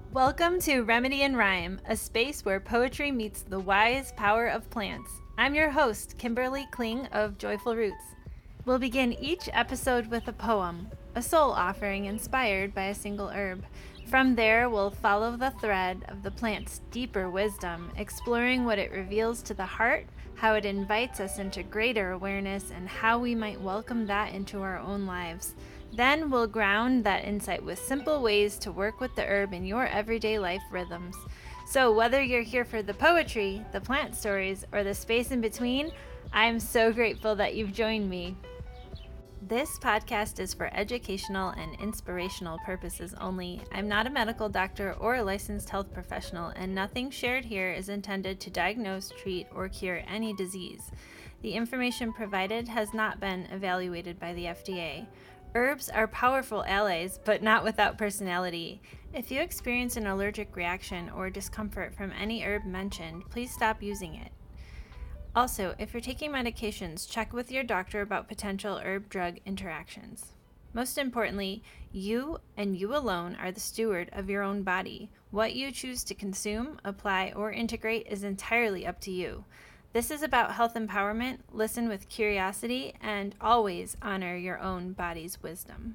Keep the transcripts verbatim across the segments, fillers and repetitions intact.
Welcome to Remedy and Rhyme, a space where poetry meets the wise power of plants. I'm your host, Kimberly Kling of Joyful Roots. We'll begin each episode with a poem, a soul offering inspired by a single herb. From there, we'll follow the thread of the plant's deeper wisdom, exploring what it reveals to the heart, how it invites us into greater awareness, and how we might welcome that into our own lives. Then we'll ground that insight with simple ways to work with the herb in your everyday life rhythms. So whether you're here for the poetry, the plant stories, or the space in between, I'm so grateful that you've joined me. This podcast is for educational and inspirational purposes only. I'm not a medical doctor or a licensed health professional, and nothing shared here is intended to diagnose, treat, or cure any disease. The information provided has not been evaluated by the F D A. Herbs are powerful allies, but not without personality. If you experience an allergic reaction or discomfort from any herb mentioned, please stop using it. Also, if you're taking medications, check with your doctor about potential herb-drug interactions. Most importantly, you and you alone are the steward of your own body. What you choose to consume, apply, or integrate is entirely up to you. This is about health empowerment. Listen with curiosity and always honor your own body's wisdom.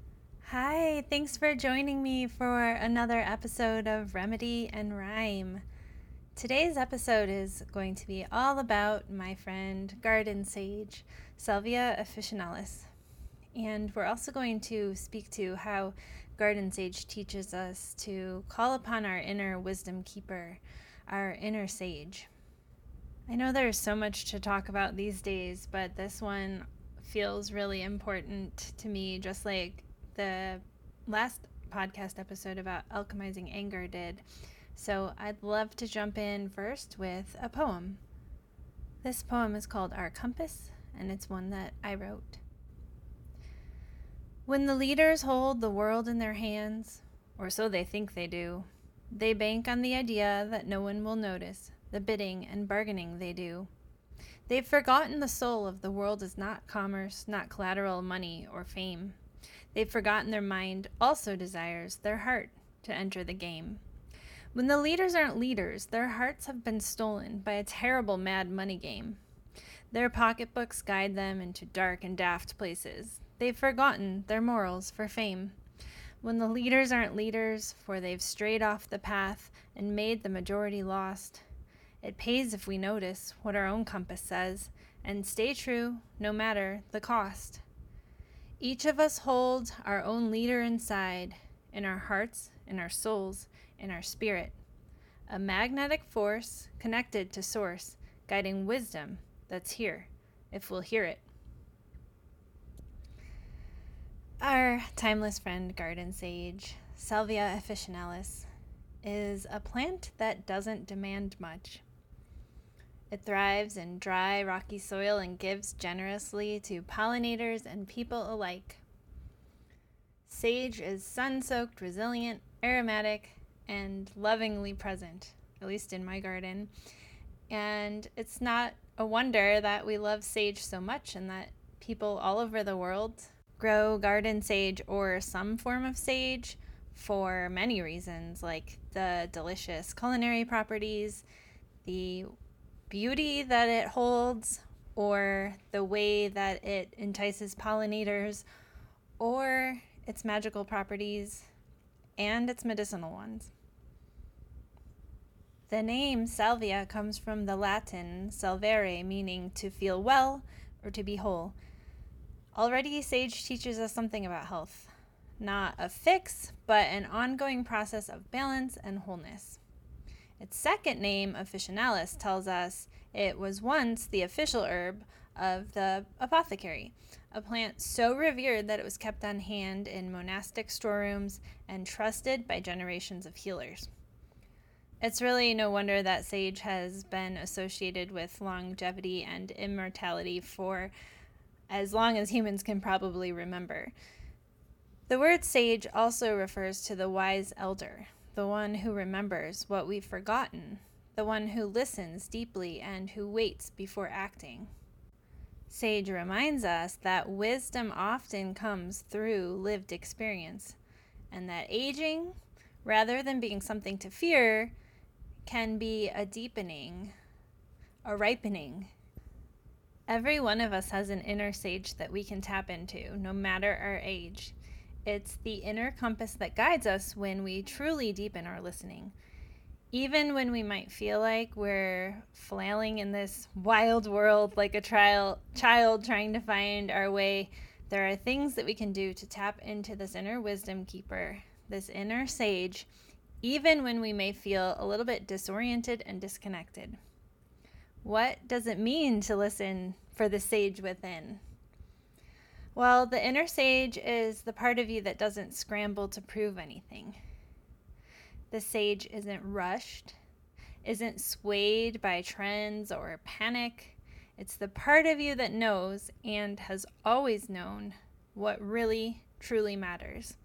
Hi, thanks for joining me for another episode of Remedy and Rhyme. Today's episode is going to be all about my friend garden sage, Salvia officinalis. And we're also going to speak to how garden sage teaches us to call upon our inner wisdom keeper, our inner sage. I know there's so much to talk about these days, but this one feels really important to me, just like the last podcast episode about alchemizing anger did. So I'd love to jump in first with a poem. This poem is called Our Compass, and it's one that I wrote. When the leaders hold the world in their hands, or so they think they do, they bank on the idea that no one will notice the bidding and bargaining they do. They've forgotten the soul of the world is not commerce, not collateral money or fame. They've forgotten their mind also desires their heart to enter the game. When the leaders aren't leaders, their hearts have been stolen by a terrible mad money game. Their pocketbooks guide them into dark and daft places. They've forgotten their morals for fame. When the leaders aren't leaders, for they've strayed off the path and made the majority lost, it pays if we notice what our own compass says and stay true no matter the cost. Each of us holds our own leader inside, in our hearts, in our souls, in our spirit. A magnetic force connected to source, guiding wisdom that's here, if we'll hear it. Our timeless friend garden sage, Salvia officinalis, is a plant that doesn't demand much. It thrives in dry, rocky soil and gives generously to pollinators and people alike. Sage is sun-soaked, resilient, aromatic, and lovingly present, at least in my garden. And it's not a wonder that we love sage so much and that people all over the world grow garden sage or some form of sage for many reasons, like the delicious culinary properties, the beauty that it holds, or the way that it entices pollinators, or its magical properties and its medicinal ones. The name salvia comes from the Latin salvare, meaning to feel well or to be whole. Already, sage teaches us something about health. Not a fix, but an ongoing process of balance and wholeness. Its second name, officinalis, tells us it was once the official herb of the apothecary, a plant so revered that it was kept on hand in monastic storerooms and trusted by generations of healers. It's really no wonder that sage has been associated with longevity and immortality for as long as humans can probably remember. The word sage also refers to the wise elder, the one who remembers what we've forgotten, the one who listens deeply and who waits before acting. Sage reminds us that wisdom often comes through lived experience, and that aging rather than being something to fear, can be a deepening, a ripening. Every one of us has an inner sage that we can tap into, no matter our age. It's the inner compass that guides us when we truly deepen our listening. Even when we might feel like we're flailing in this wild world like a trial, child trying to find our way, there are things that we can do to tap into this inner wisdom keeper, this inner sage, even when we may feel a little bit disoriented and disconnected. What does it mean to listen for the sage within? Well, the inner sage is the part of you that doesn't scramble to prove anything. The sage isn't rushed, isn't swayed by trends or panic. It's the part of you that knows and has always known what really, truly matters.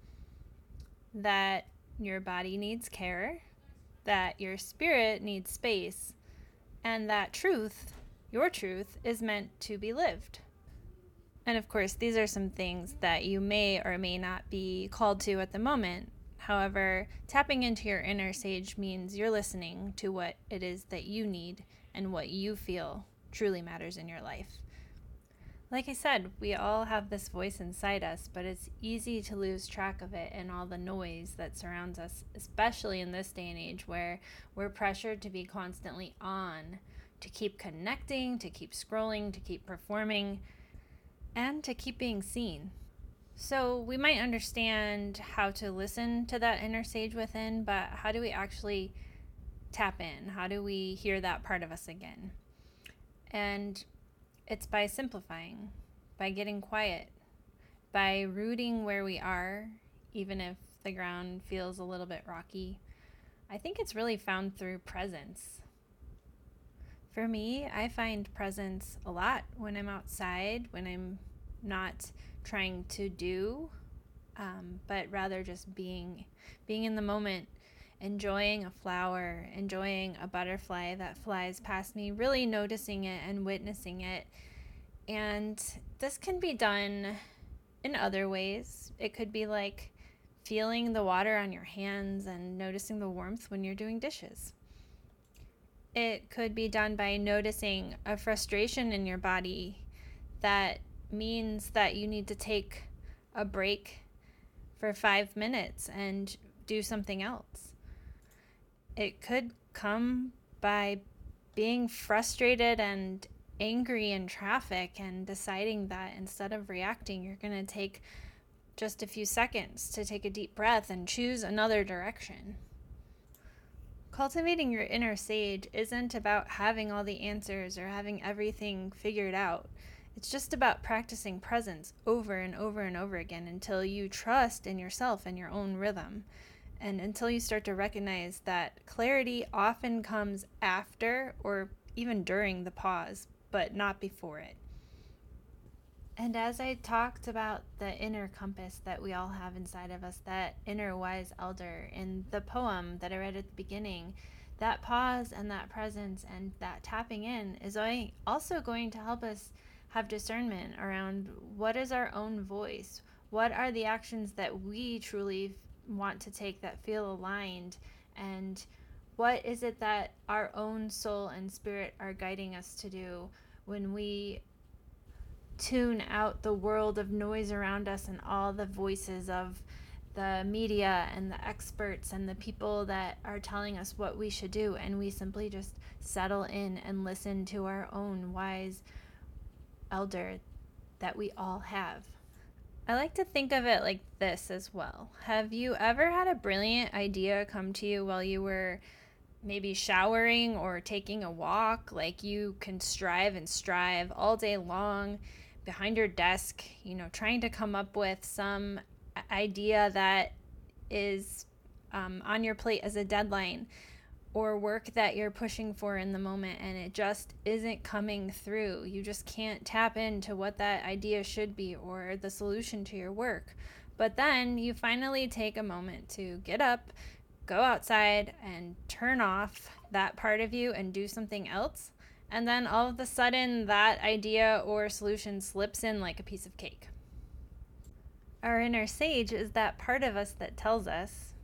That your body needs care, that your spirit needs space, and that truth, your truth, is meant to be lived. And of course, these are some things that you may or may not be called to at the moment. However, tapping into your inner sage means you're listening to what it is that you need and what you feel truly matters in your life. Like I said, we all have this voice inside us, but it's easy to lose track of it in all the noise that surrounds us, especially in this day and age where we're pressured to be constantly on, to keep connecting, to keep scrolling, to keep performing, and to keep being seen. So we might understand how to listen to that inner sage within, but how do we actually tap in? How do we hear that part of us again? And it's by simplifying, by getting quiet, by rooting where we are, even if the ground feels a little bit rocky. I think it's really found through presence. For me, I find presence a lot when I'm outside, when I'm not trying to do, um, but rather just being, being in the moment, enjoying a flower, enjoying a butterfly that flies past me, really noticing it and witnessing it. And this can be done in other ways. It could be like feeling the water on your hands and noticing the warmth when you're doing dishes. It could be done by noticing a frustration in your body that means that you need to take a break for five minutes and do something else. It could come by being frustrated and angry in traffic and deciding that instead of reacting, you're going to take just a few seconds to take a deep breath and choose another direction. Cultivating your inner sage isn't about having all the answers or having everything figured out. It's just about practicing presence over and over and over again until you trust in yourself and your own rhythm. And until you start to recognize that clarity often comes after or even during the pause, but not before it. And as I talked about the inner compass that we all have inside of us, that inner wise elder in the poem that I read at the beginning, that pause and that presence and that tapping in is also going to help us have discernment around what is our own voice, what are the actions that we truly want to take that feel aligned, and what is it that our own soul and spirit are guiding us to do when we tune out the world of noise around us and all the voices of the media and the experts and the people that are telling us what we should do, and we simply just settle in and listen to our own wise elder that we all have. I like to think of it like this as well. Have you ever had a brilliant idea come to you while you were maybe showering or taking a walk? Like you can strive and strive all day long behind your desk, you know, trying to come up with some idea that is um, on your plate as a deadline, or work that you're pushing for in the moment, and it just isn't coming through. You just can't tap into what that idea should be or the solution to your work. But then you finally take a moment to get up, go outside, and turn off that part of you and do something else. And then all of a sudden that idea or solution slips in like a piece of cake. Our inner sage is that part of us that tells us,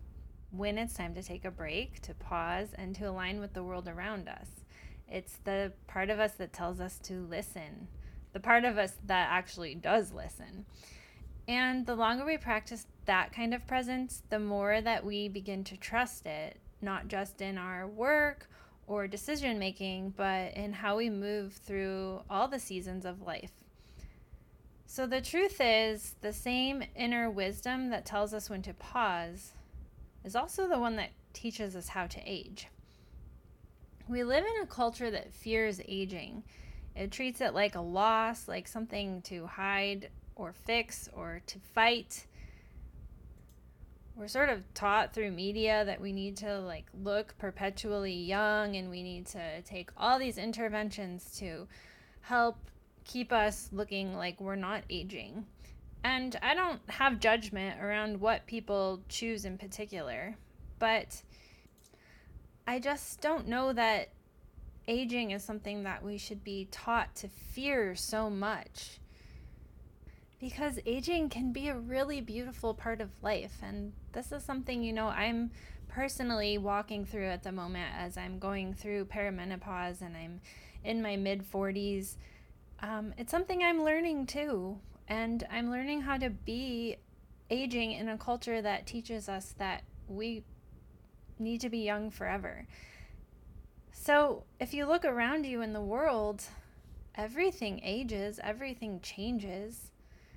when it's time to take a break, to pause, and to align with the world around us. It's the part of us that tells us to listen, the part of us that actually does listen. And the longer we practice that kind of presence, the more that we begin to trust it, not just in our work or decision making, but in how we move through all the seasons of life. So the truth is, the same inner wisdom that tells us when to pause is also the one that teaches us how to age. We live in a culture that fears aging. It treats it like a loss, like something to hide or fix or to fight. We're sort of taught through media that we need to like look perpetually young, and we need to take all these interventions to help keep us looking like we're not aging. And I don't have judgment around what people choose in particular, but I just don't know that aging is something that we should be taught to fear so much. Because aging can be a really beautiful part of life. And this is something, you know, I'm personally walking through at the moment as I'm going through perimenopause and I'm in my mid forties. Um, it's something I'm learning too. And I'm learning how to be aging in a culture that teaches us that we need to be young forever. So if you look around you in the world, everything ages, everything changes.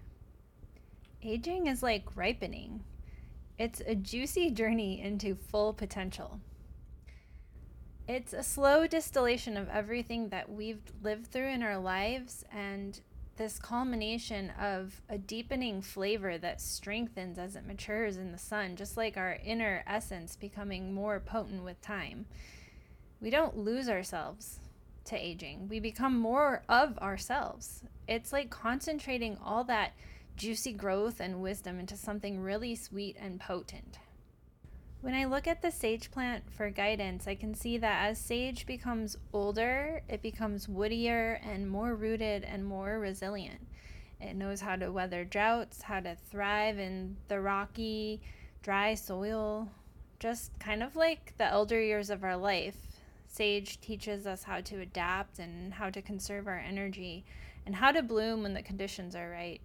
Aging is like ripening. It's a juicy journey into full potential. It's a slow distillation of everything that we've lived through in our lives, and this culmination of a deepening flavor that strengthens as it matures in the sun, just like our inner essence becoming more potent with time. We don't lose ourselves to aging. We become more of ourselves. It's like concentrating all that juicy growth and wisdom into something really sweet and potent. When I look at the sage plant for guidance, I can see that as sage becomes older, it becomes woodier and more rooted and more resilient. It knows how to weather droughts, how to thrive in the rocky, dry soil, just kind of like the elder years of our life. Sage teaches us how to adapt and how to conserve our energy and how to bloom when the conditions are right.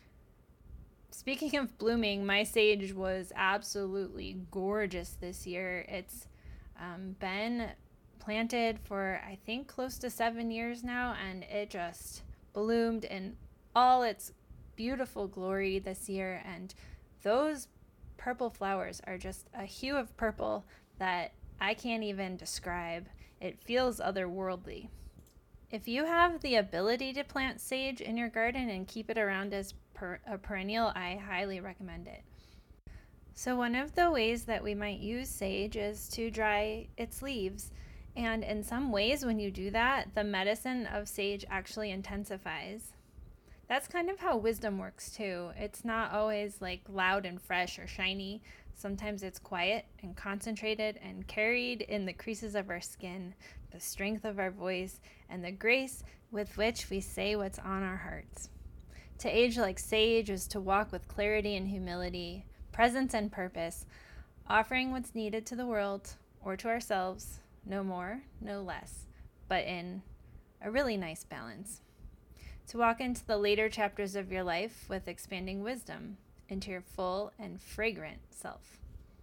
Speaking of blooming, my sage was absolutely gorgeous this year. It's um, been planted for, I think, close to seven years now, and it just bloomed in all its beautiful glory this year. And those purple flowers are just a hue of purple that I can't even describe. It feels otherworldly. If you have the ability to plant sage in your garden and keep it around as per- a perennial, I highly recommend it. So one of the ways that we might use sage is to dry its leaves. And in some ways, when you do that, the medicine of sage actually intensifies. That's kind of how wisdom works too. It's not always like loud and fresh or shiny. Sometimes it's quiet and concentrated and carried in the creases of our skin, the strength of our voice, and the grace with which we say what's on our hearts. To age like sage is to walk with clarity and humility, presence and purpose, offering what's needed to the world or to ourselves, no more, no less, but in a really nice balance. To walk into the later chapters of your life with expanding wisdom into your full and fragrant self.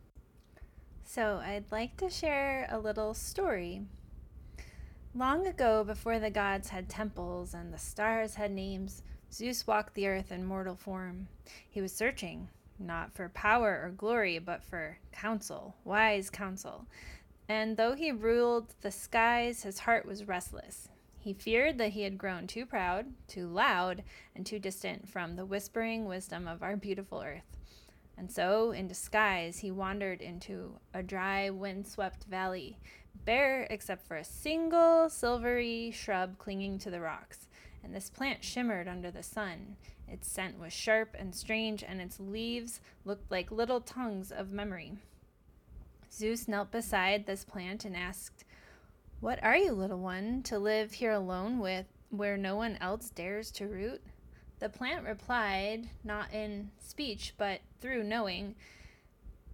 So I'd like to share a little story. Long ago, before the gods had temples and the stars had names, Zeus walked the earth in mortal form. He was searching, not for power or glory, but for counsel, wise counsel. And though he ruled the skies, his heart was restless. He feared that he had grown too proud, too loud, and too distant from the whispering wisdom of our beautiful earth. And so, in disguise, he wandered into a dry, wind-swept valley, bare except for a single silvery shrub clinging to the rocks. And this plant shimmered under the sun. Its scent was sharp and strange, and its leaves looked like little tongues of memory. Zeus knelt beside this plant and asked, "What are you, little one, to live here alone with where no one else dares to root?" The plant replied, not in speech, but through knowing,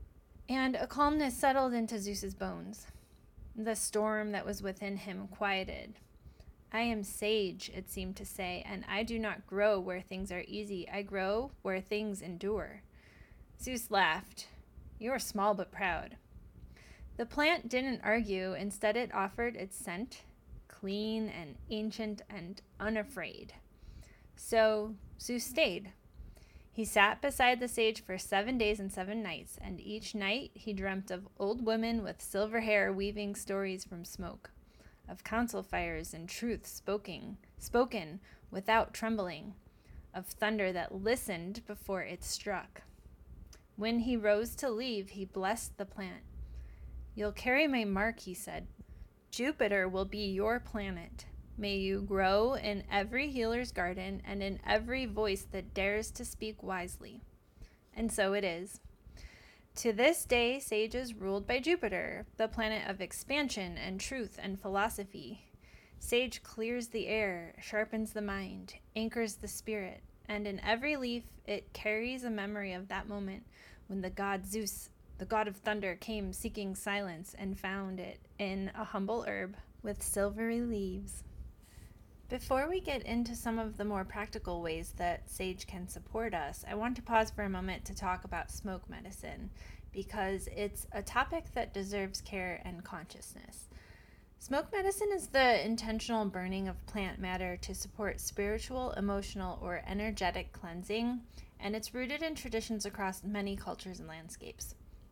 And a calmness settled into Zeus's bones. The storm that was within him quieted. I am sage, it seemed to say, and I do not grow where things are easy. I grow where things endure. Zeus laughed. You are small but proud. The plant didn't argue. Instead, it offered its scent, clean and ancient and unafraid. So Zeus stayed. He sat beside the sage for seven days and seven nights, and each night he dreamt of old women with silver hair weaving stories from smoke, of council fires and truth spoken, spoken without trembling, of thunder that listened before it struck. When he rose to leave, he blessed the plant. You'll carry my mark, he said. Jupiter will be your planet. May you grow in every healer's garden and in every voice that dares to speak wisely. And so it is. To this day, sages ruled by Jupiter, the planet of expansion and truth and philosophy. Sage clears the air, sharpens the mind, anchors the spirit, and in every leaf it carries a memory of that moment when the god Zeus, the god of thunder, came seeking silence and found it in a humble herb with silvery leaves. Before we get into some of the more practical ways that sage can support us, I want to pause for a moment to talk about smoke medicine, because it's a topic that deserves care and consciousness. Smoke medicine is the intentional burning of plant matter to support spiritual, emotional, or energetic cleansing, and it's rooted in traditions across many cultures and landscapes.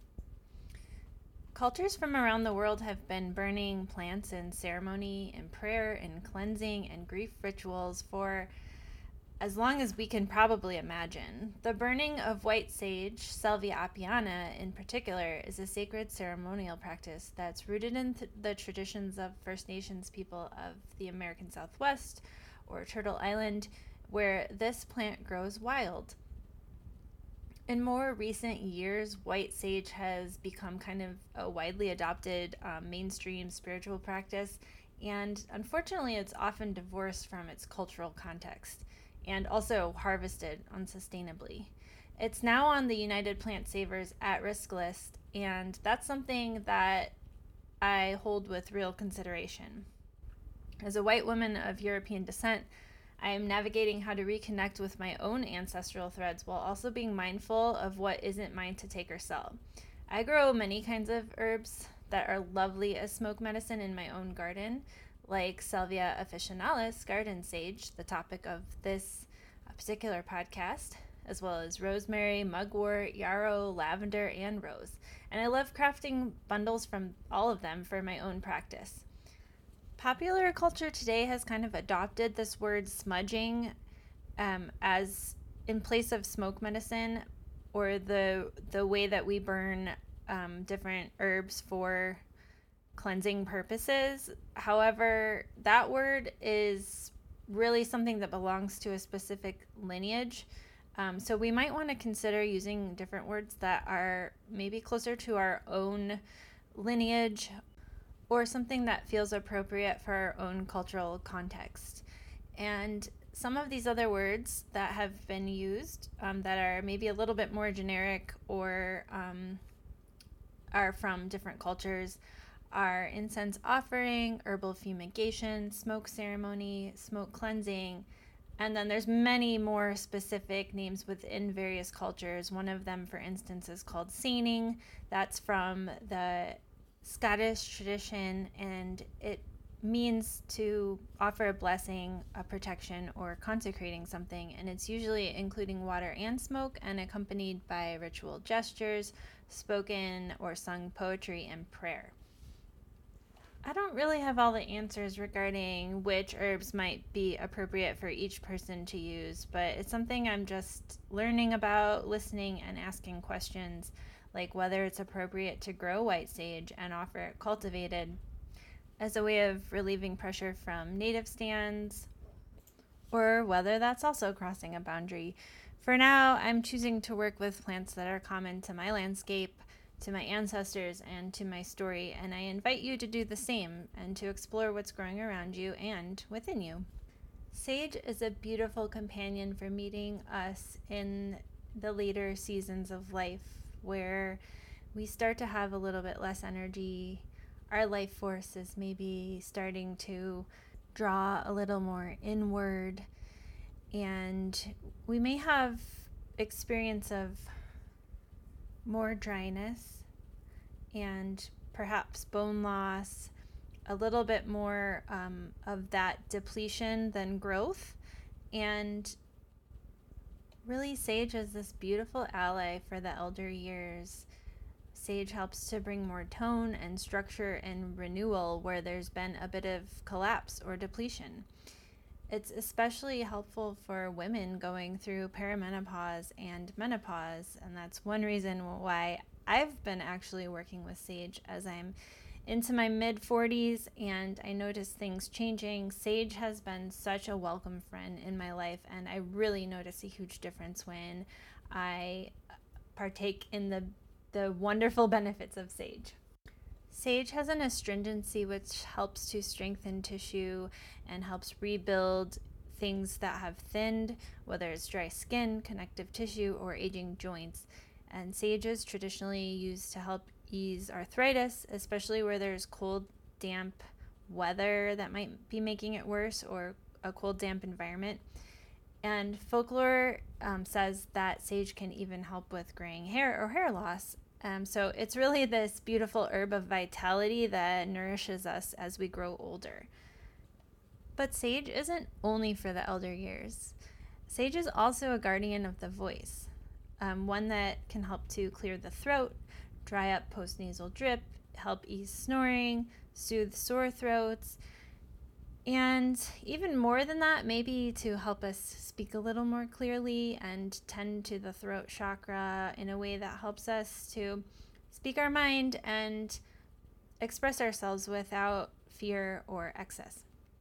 Cultures from around the world have been burning plants in ceremony, in prayer, in cleansing, and grief rituals for as long as we can probably imagine. The burning of white sage, Salvia apiana in particular, is a sacred ceremonial practice that's rooted in th- the traditions of First Nations people of the American Southwest or Turtle Island, where this plant grows wild. In more recent years, white sage has become kind of a widely adopted um, mainstream spiritual practice, and unfortunately, it's often divorced from its cultural context and also harvested unsustainably. It's now on the United Plant Savers at-risk list, and that's something that I hold with real consideration. As a white woman of European descent, I am navigating how to reconnect with my own ancestral threads while also being mindful of what isn't mine to take or sell. I grow many kinds of herbs that are lovely as smoke medicine in my own garden, like Salvia officinalis, garden sage, the topic of this particular podcast, as well as rosemary, mugwort, yarrow, lavender, and rose. And I love crafting bundles from all of them for my own practice. Popular culture today has kind of adopted this word smudging um, as in place of smoke medicine, or the the way that we burn um, different herbs for cleansing purposes. However, that word is really something that belongs to a specific lineage. Um, so we might want to consider using different words that are maybe closer to our own lineage, or something that feels appropriate for our own cultural context. And some of these other words that have been used um, that are maybe a little bit more generic or um, are from different cultures are incense offering, herbal fumigation, smoke ceremony, smoke cleansing, and then there's many more specific names within various cultures. One of them, for instance, is called seining. That's from the Scottish tradition, and it means to offer a blessing, a protection, or consecrating something, and it's usually including water and smoke and accompanied by ritual gestures, spoken or sung poetry, and prayer. I don't really have all the answers regarding which herbs might be appropriate for each person to use, but it's something I'm just learning about, listening, and asking questions, like whether it's appropriate to grow white sage and offer it cultivated as a way of relieving pressure from native stands, or whether that's also crossing a boundary. For now, I'm choosing to work with plants that are common to my landscape, to my ancestors, and to my story, and I invite you to do the same and to explore what's growing around you and within you. Sage is a beautiful companion for meeting us in the later seasons of life, where we start to have a little bit less energy. Our life force is maybe starting to draw a little more inward, and we may have experience of more dryness and perhaps bone loss, a little bit more um, of that depletion than growth. And really, sage is this beautiful ally for the elder years. Sage helps to bring more tone and structure and renewal where there's been a bit of collapse or depletion. It's especially helpful for women going through perimenopause and menopause, and that's one reason why I've been actually working with sage as I'm into my mid forties and I notice things changing. Sage has been such a welcome friend in my life, and I really notice a huge difference when I partake in the the wonderful benefits of sage. Sage has an astringency which helps to strengthen tissue and helps rebuild things that have thinned, whether it's dry skin, connective tissue, or aging joints. And sage is traditionally used to help ease arthritis, especially where there's cold, damp weather that might be making it worse, or a cold, damp environment. And folklore um, says that sage can even help with graying hair or hair loss. Um, so it's really this beautiful herb of vitality that nourishes us as we grow older. But sage isn't only for the elder years. Sage is also a guardian of the voice, um, one that can help to clear the throat, dry up postnasal drip, help ease snoring, soothe sore throats, and even more than that, maybe to help us speak a little more clearly and tend to the throat chakra in a way that helps us to speak our mind and express ourselves without fear or excess.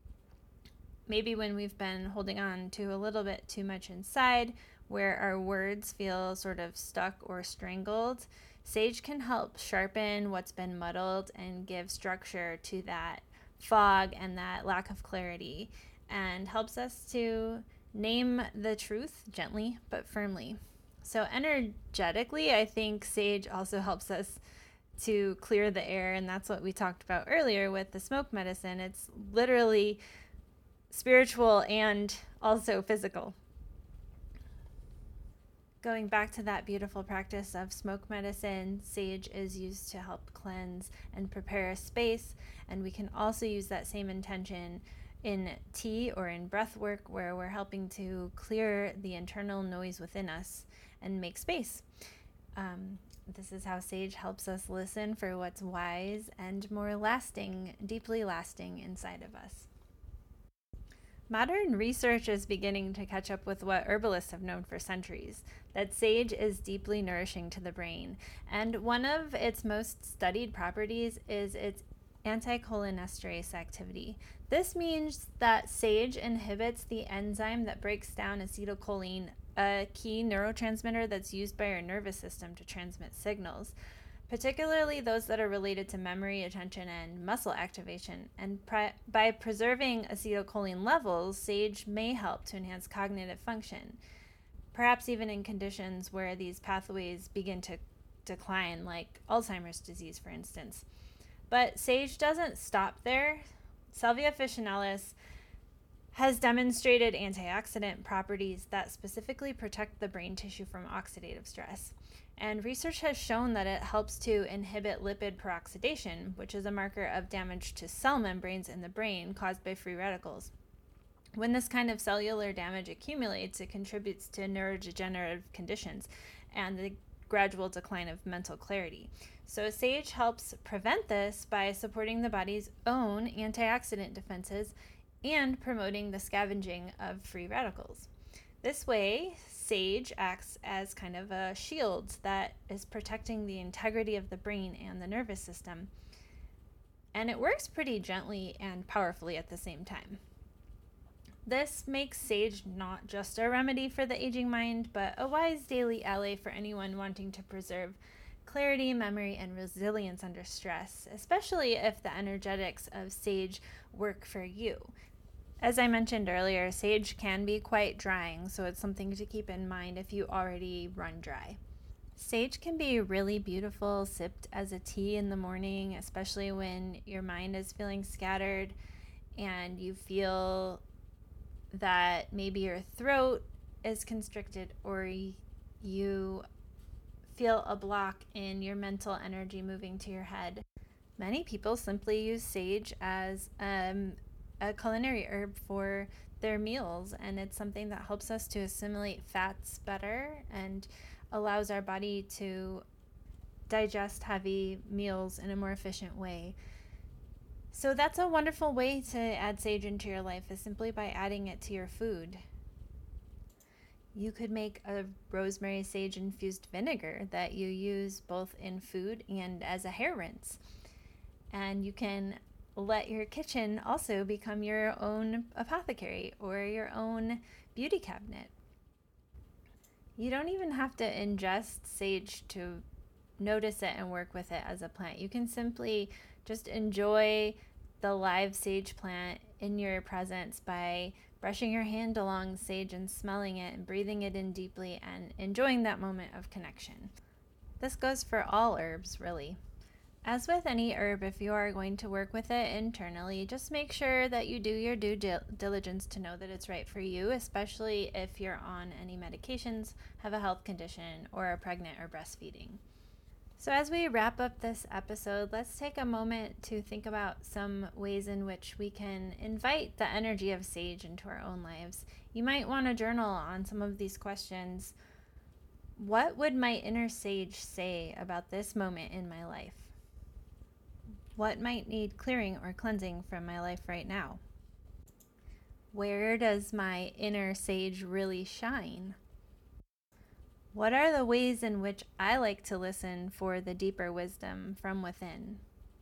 Maybe when we've been holding on to a little bit too much inside, where our words feel sort of stuck or strangled, sage can help sharpen what's been muddled and give structure to that fog and that lack of clarity, and helps us to name the truth gently but firmly. So energetically, I think sage also helps us to clear the air, and that's what we talked about earlier with the smoke medicine. It's literally spiritual and also physical. Going back to that beautiful practice of smoke medicine, sage is used to help cleanse and prepare a space, and we can also use that same intention in tea or in breath work, where we're helping to clear the internal noise within us and make space. Um, this is how sage helps us listen for what's wise and more lasting, deeply lasting inside of us. Modern research is beginning to catch up with what herbalists have known for centuries, that sage is deeply nourishing to the brain, and one of its most studied properties is its anticholinesterase activity. This means that sage inhibits the enzyme that breaks down acetylcholine, a key neurotransmitter that's used by our nervous system to transmit signals, particularly those that are related to memory, attention, and muscle activation. And pri- by preserving acetylcholine levels, sage may help to enhance cognitive function, perhaps even in conditions where these pathways begin to decline, like Alzheimer's disease, for instance. But sage doesn't stop there. Salvia officinalis has demonstrated antioxidant properties that specifically protect the brain tissue from oxidative stress. And research has shown that it helps to inhibit lipid peroxidation, which is a marker of damage to cell membranes in the brain caused by free radicals. When this kind of cellular damage accumulates, it contributes to neurodegenerative conditions and the gradual decline of mental clarity. So sage helps prevent this by supporting the body's own antioxidant defenses and promoting the scavenging of free radicals. This way, sage acts as kind of a shield that is protecting the integrity of the brain and the nervous system. And it works pretty gently and powerfully at the same time. This makes sage not just a remedy for the aging mind, but a wise daily ally for anyone wanting to preserve clarity, memory, and resilience under stress, especially if the energetics of sage work for you. As I mentioned earlier, sage can be quite drying, so it's something to keep in mind if you already run dry. Sage can be really beautiful sipped as a tea in the morning, especially when your mind is feeling scattered and you feel that maybe your throat is constricted or you feel a block in your mental energy moving to your head. Many people simply use sage as um, a culinary herb for their meals, and it's something that helps us to assimilate fats better and allows our body to digest heavy meals in a more efficient way. So that's a wonderful way to add sage into your life, is simply by adding it to your food. You could make a rosemary sage infused vinegar that you use both in food and as a hair rinse. And you can let your kitchen also become your own apothecary or your own beauty cabinet. You don't even have to ingest sage to notice it and work with it as a plant. You can simply just enjoy the live sage plant in your presence by brushing your hand along sage and smelling it and breathing it in deeply and enjoying that moment of connection. This goes for all herbs, really. As with any herb, if you are going to work with it internally, just make sure that you do your due diligence to know that it's right for you, especially if you're on any medications, have a health condition, or are pregnant or breastfeeding. So as we wrap up this episode, let's take a moment to think about some ways in which we can invite the energy of sage into our own lives. You might want to journal on some of these questions. What would my inner sage say about this moment in my life? What might need clearing or cleansing from my life right now? Where does my inner sage really shine? What are the ways in which I like to listen for the deeper wisdom from within?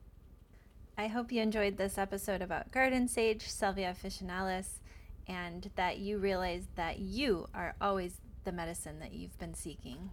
I hope you enjoyed this episode about garden sage, Salvia officinalis, and that you realize that you are always the medicine that you've been seeking.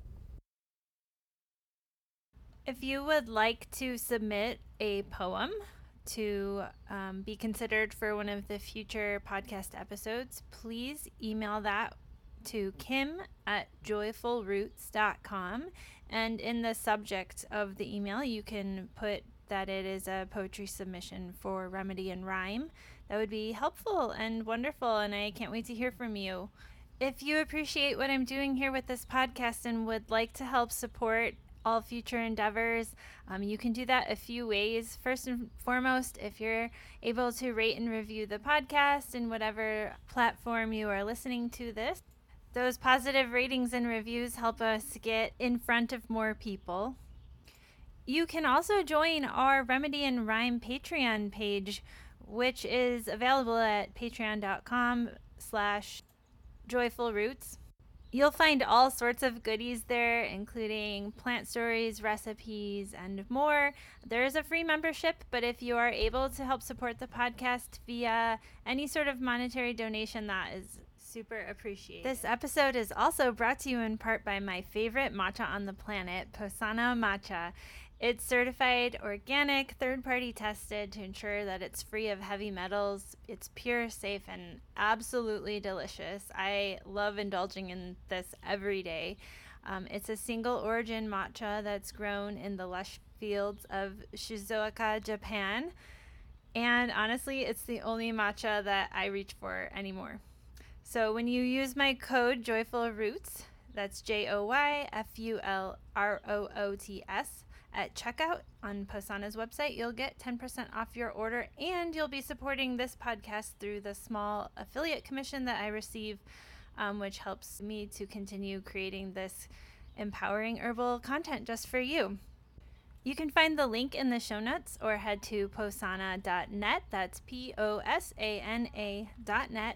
If you would like to submit a poem to um, be considered for one of the future podcast episodes, please email that to kim at joyful roots dot com, and in the subject of the email you can put that it is a poetry submission for Remedy and Rhyme. That would be helpful and wonderful, and I can't wait to hear from you. If you appreciate what I'm doing here with this podcast and would like to help support all future endeavors, um, you can do that a few ways. First and foremost, if you're able to rate and review the podcast in whatever platform you are listening to this, those positive ratings and reviews help us get in front of more people. You can also join our Remedy and Rhyme Patreon page, which is available at patreon.com slash joyful roots. You'll find all sorts of goodies there, including plant stories, recipes, and more. There is a free membership, but if you are able to help support the podcast via any sort of monetary donation, that is super appreciated. This episode is also brought to you in part by my favorite matcha on the planet, Posana Matcha. It's certified organic, third-party tested to ensure that it's free of heavy metals. It's pure, safe, and absolutely delicious. I love indulging in this every day. Um, it's a single origin matcha that's grown in the lush fields of Shizuoka, Japan. And honestly, it's the only matcha that I reach for anymore. So when you use my code JOYFULROOTS, that's J O Y F U L R O O T S, at checkout on Posana's website, you'll get ten percent off your order, and you'll be supporting this podcast through the small affiliate commission that I receive, um, which helps me to continue creating this empowering herbal content just for you. You can find the link in the show notes or head to posana dot net, that's P O S A N A dot net,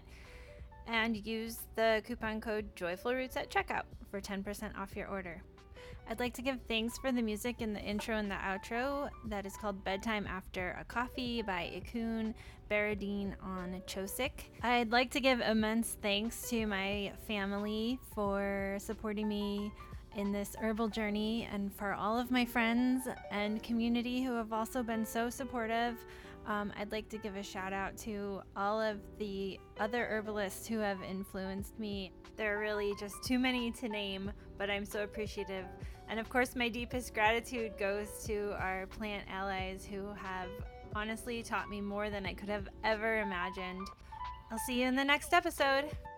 and use the coupon code JOYFULROOTS at checkout for ten percent off your order. I'd like to give thanks for the music in the intro and the outro. That is called Bedtime After a Coffee by Ikun Baradine on Chosik. I'd like to give immense thanks to my family for supporting me in this herbal journey, and for all of my friends and community who have also been so supportive. Um, I'd like to give a shout out to all of the other herbalists who have influenced me. There are really just too many to name, but I'm so appreciative. And of course, my deepest gratitude goes to our plant allies who have honestly taught me more than I could have ever imagined. I'll see you in the next episode.